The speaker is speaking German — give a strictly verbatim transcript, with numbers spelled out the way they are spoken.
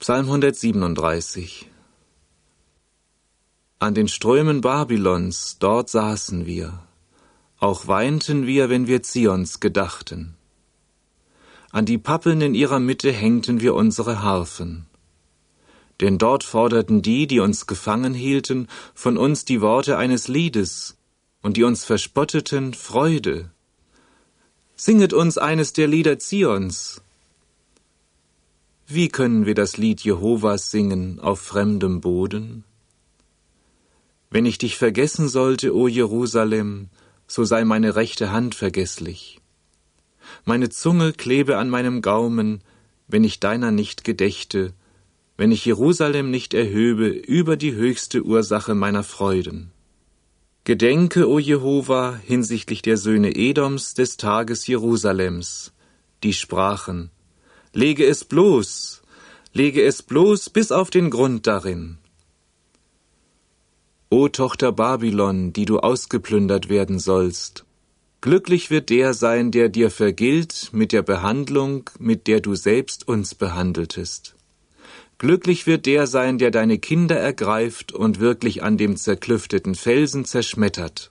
Psalm hundertsiebenunddreißig. An den Strömen Babylons, dort saßen wir, auch weinten wir, wenn wir Zions gedachten. An die Pappeln in ihrer Mitte hängten wir unsere Harfen. Denn dort forderten die, die uns gefangen hielten, von uns die Worte eines Liedes, und die uns verspotteten, Freude. Singet uns eines der Lieder Zions. Wie können wir das Lied Jehovas singen auf fremdem Boden? Wenn ich dich vergessen sollte, o Jerusalem, so sei meine rechte Hand vergesslich. Meine Zunge klebe an meinem Gaumen, wenn ich deiner nicht gedächte, wenn ich Jerusalem nicht erhöbe über die höchste Ursache meiner Freuden. Gedenke, o Jehova, hinsichtlich der Söhne Edoms des Tages Jerusalems, die sprachen, lege es bloß, lege es bloß bis auf den Grund darin. O Tochter Babylon, die du ausgeplündert werden sollst, glücklich wird der sein, der dir vergilt mit der Behandlung, mit der du selbst uns behandeltest. Glücklich wird der sein, der deine Kinder ergreift und wirklich an dem zerklüfteten Felsen zerschmettert.